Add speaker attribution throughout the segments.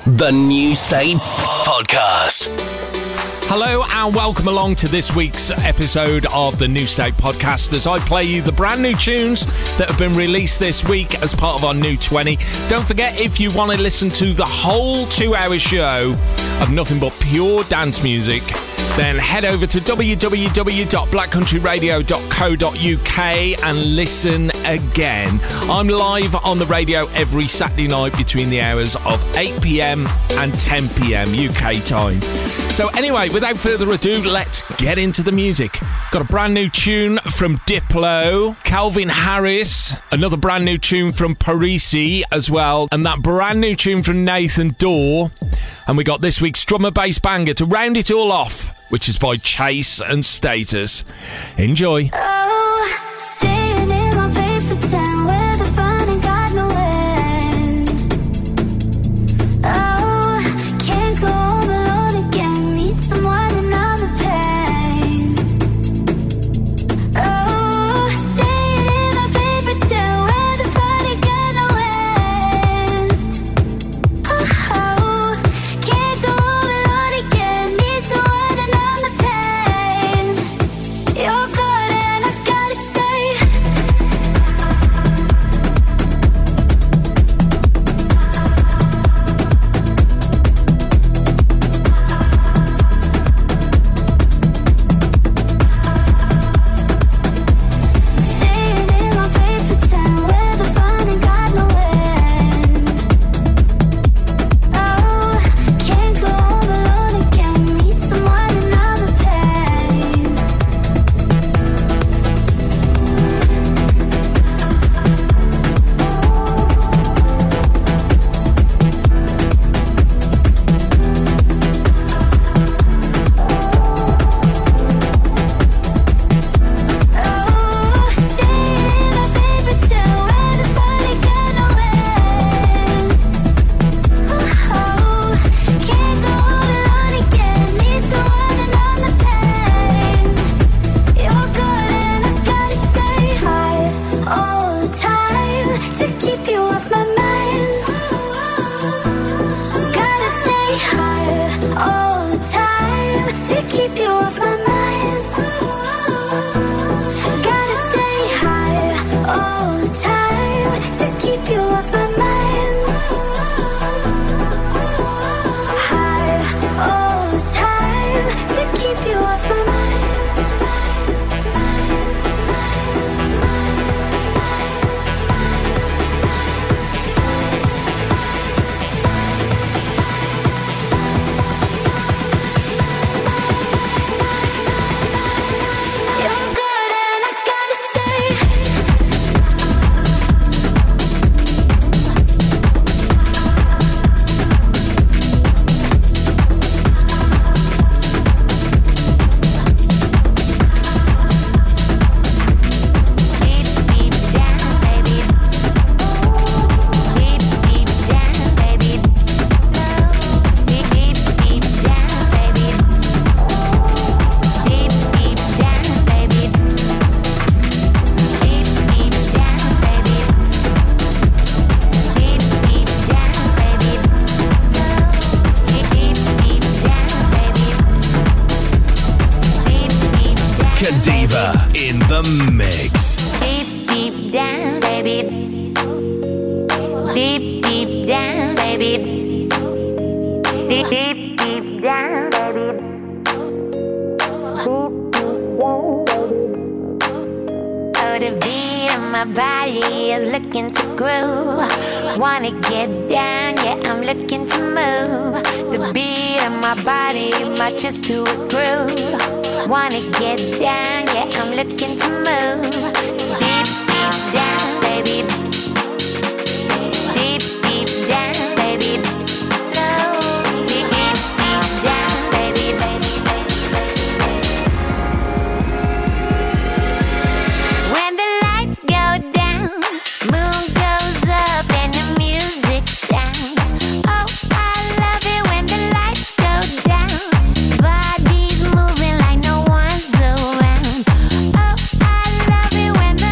Speaker 1: The New State Podcast.
Speaker 2: Hello and welcome along to this week's episode of the New State Podcast as I play you the brand new tunes that have been released this week as part of our New 20. Don't forget, if you want to listen to the whole 2-hour show of nothing but pure dance music, then head over to www.blackcountryradio.co.uk and listen again. I'm live on the radio every Saturday night between the hours of 8 p.m. and 10 p.m. UK time. So anyway, without further ado, let's get into the music. Got a brand new tune from Diplo, Calvin Harris, another brand new tune from Parisi as well, and that brand new tune from Nathan Dorr. And we got this week's drum and bass banger to round it all off, which is by Chase and Status. Enjoy.
Speaker 3: Oh, staying in my paper town where the fun ain't got no end. Oh, can't go home alone again. Need someone, another pain. Oh, staying in my paper town where the fun ain't got no end. Oh, can't go home alone again. Need someone, another pain. You're good and I gotta stay. Staying in my paper town where the fun ain't got no end. Oh, can't go home alone again. Need someone, another pain. Oh, staying in my paper town where the fun ain't got no end. Oh, can't go alone again. Need someone, another pain. You're good and I gotta stay high all the time to keep you off my mind. Gotta stay high all the time to keep you off my mind. Gotta stay high all the time to keep you off my mind. High all the time to keep you off my mind. You're good and I gotta stay. Deep, deep down, baby. Deep, deep down, baby. Deep, deep, deep down, baby. Deep, deep down, baby. Deep, deep down, baby. Deep, deep down, baby. Deep, deep down, baby. Deep, deep down.
Speaker 1: Kadiva in the mix.
Speaker 3: Deep, deep down, baby. Deep, deep down, baby. Deep, deep, deep down, baby. Oh, the beat of my body is looking to groove. Wanna get down, yeah, I'm looking to move. The beat of my body matches to a groove. Wanna get down, yeah, I'm looking to move. Deep, deep down, baby. Deep, deep down, baby. Low, deep, deep, deep down, baby, baby, baby, baby. When the lights go down, moon goes up and the music sounds. Oh, I love it when the lights go down. Bodies moving like no one's around. Oh, I love it when the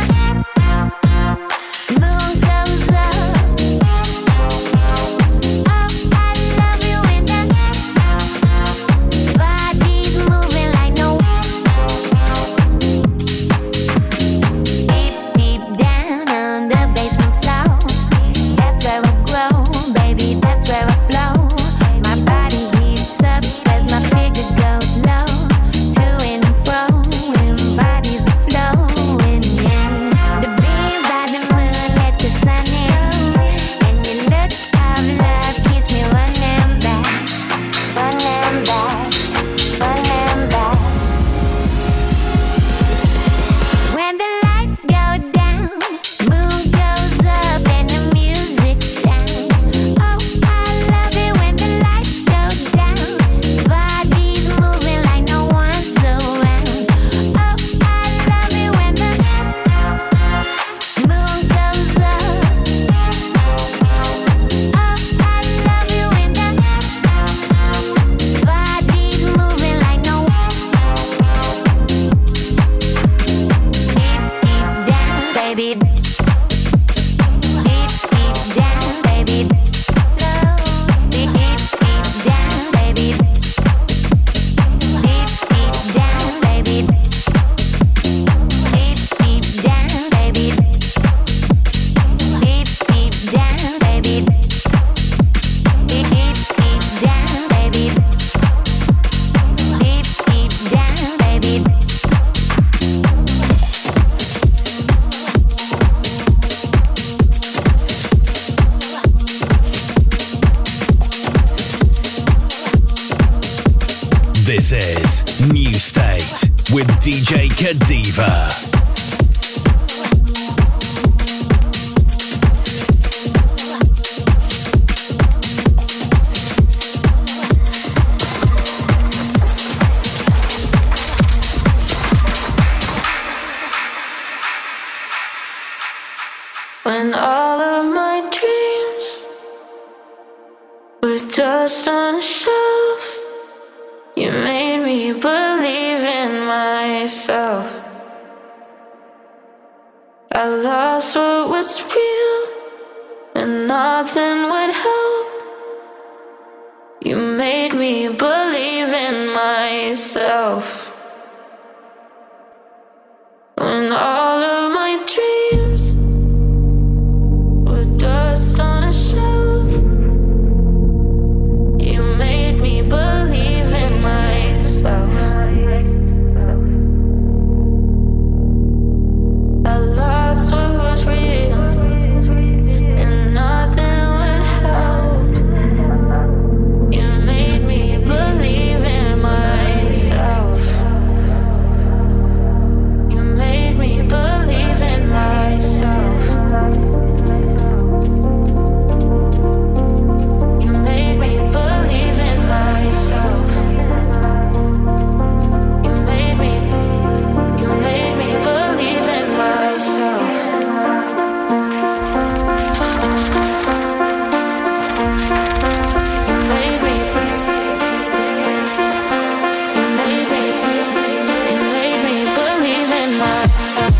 Speaker 1: This is New State with DJ Kadiva.
Speaker 4: When all of my dreams were dust on a shelf, you made me believe in myself. I lost what was real and nothing would help. You made me believe in myself. When all of my dreams were dust on a shelf, you made me believe in myself. I lost what was real and nothing would help. You made me believe in myself. You made me believe in myself. You made me believe in myself. You made me believe in myself. You made me believe in myself.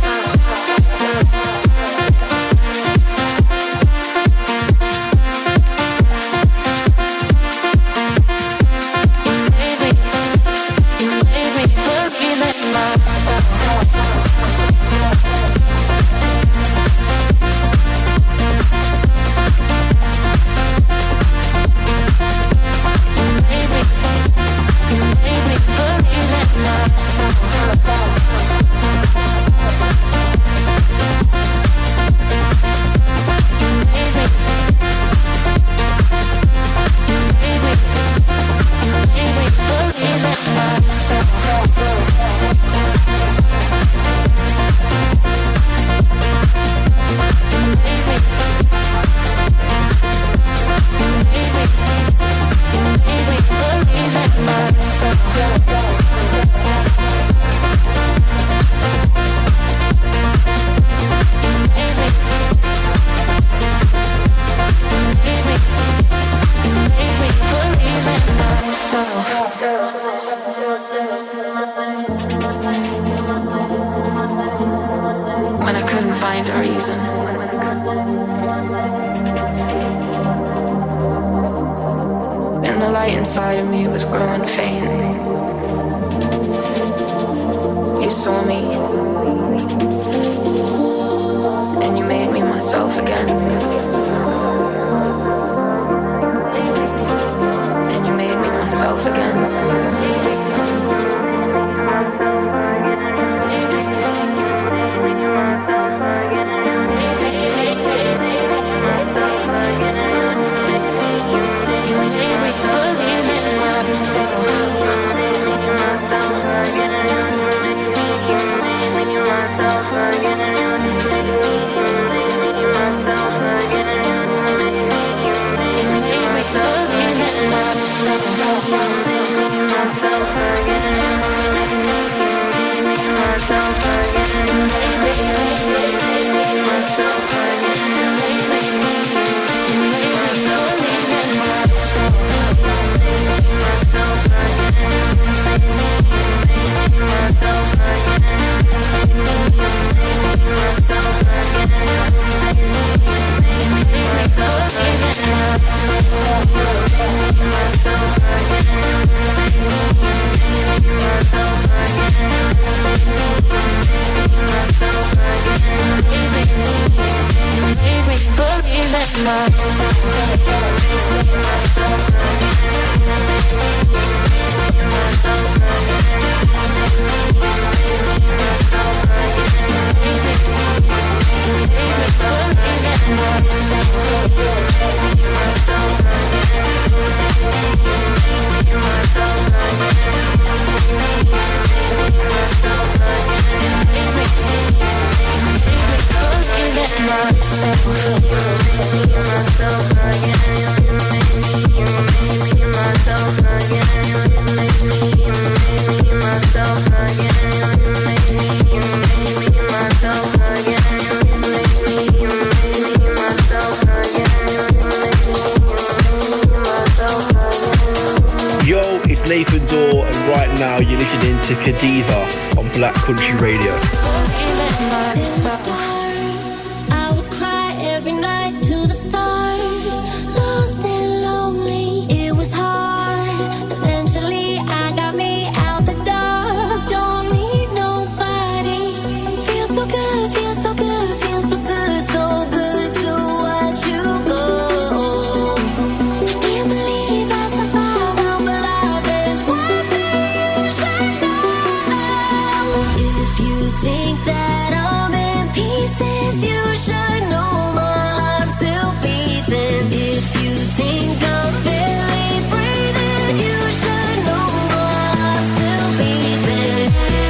Speaker 4: When I couldn't find a reason, and the light inside of me was growing faint, you saw me, and you made me myself again. And you made me myself again. Myself
Speaker 5: Nathan Dawe, and right now you're listening to Kadiva on Black Country Radio.
Speaker 6: I would cry every night to the stars, lost and lonely, it was hard. Eventually I got me out the dark, don't need nobody. Feels so good, feels so good, feels so good, so good to watch you go. I can't believe I survived, I'm alive, there's one thing you should know. If you think that I'm in pieces, you should know my heart still beating. If you think I'm barely breathing, you should know my heart still beating.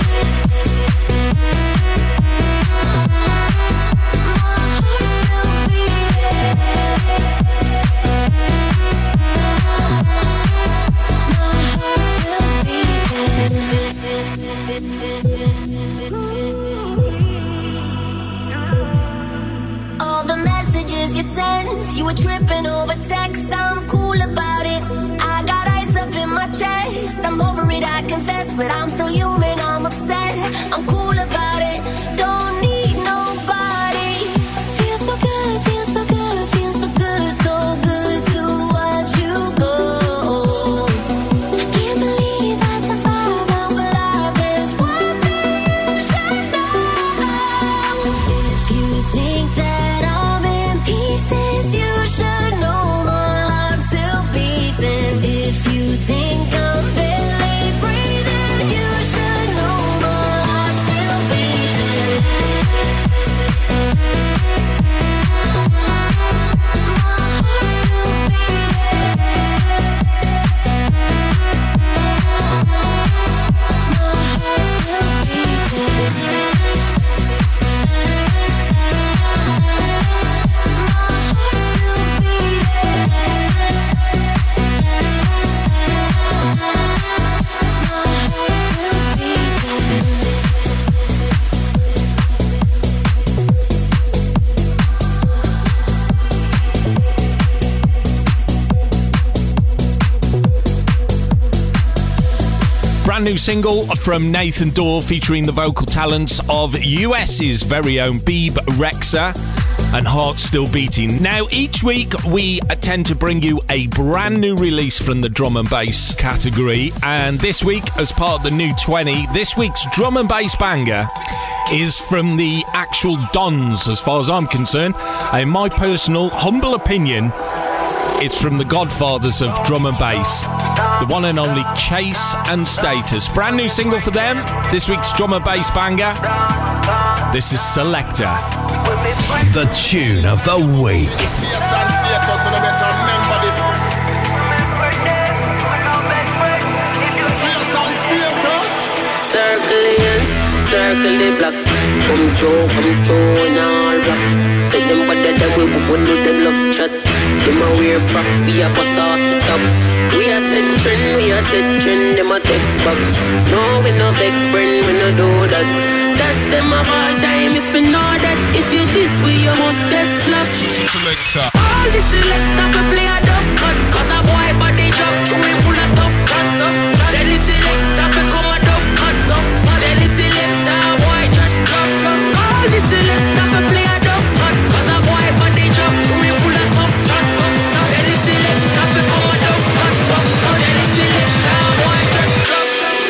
Speaker 6: All the messages you sent, you were tripping over text. I'm cool about it. I got ice up in my chest. I'm over it, I confess, but I'm still human. I'm upset. I'm cool about it. Don't need nobody. Feels so good, feels so good, feels so good, so good to watch you go. I can't believe I survived, I'm alive. There's one thing you should know. If you think that I'm in pieces, you should know my heart still beating. If you think I'm barely breathing, you should know my heart still beating.
Speaker 2: Brand new single from Nathan Dawe featuring the vocal talents of US's very own Bebe Rexha and Heart Still Beating. Now, each week we tend to bring you a brand new release from the drum and bass category, and this week, as part of the new 20, this week's drum and bass banger is from the actual Dons, as far as I'm concerned. In my personal, humble opinion, it's from the godfathers of drum and bass, the one and only Chase and Status. Brand new single for them, this week's drum and bass banger. This is Selector.
Speaker 1: The tune of the week.
Speaker 7: Circle the block, come through and all rock. Say them better than we won't do them love chat. Them a wear frock, we a bust off the top. We a set trend, them a take box. No, we no big friend, we no do that. That's them of all time, if you know that. If you this way, you must get slapped. Selector. All the selector for play a duff cut, cause a boy body drop through him full of tough cut. Tell the selector for come a duff cut. Tell the selector, boy just drop. All the selector for play a duff cut, cause a boy body drop through him full of tough cut. Tell the selector for come a duff cut. Tell the selector, boy just drop.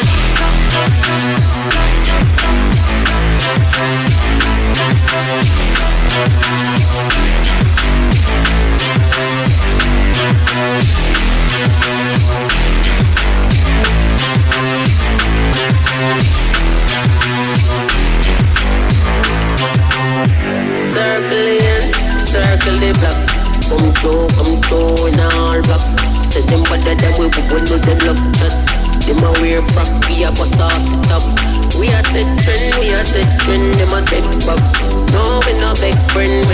Speaker 7: Circle the block, come through in all block. Say them better than we won't do them love chat. Them a wear frock, we a bust off the top. We a set trend, them a take box. No, we no big friend, we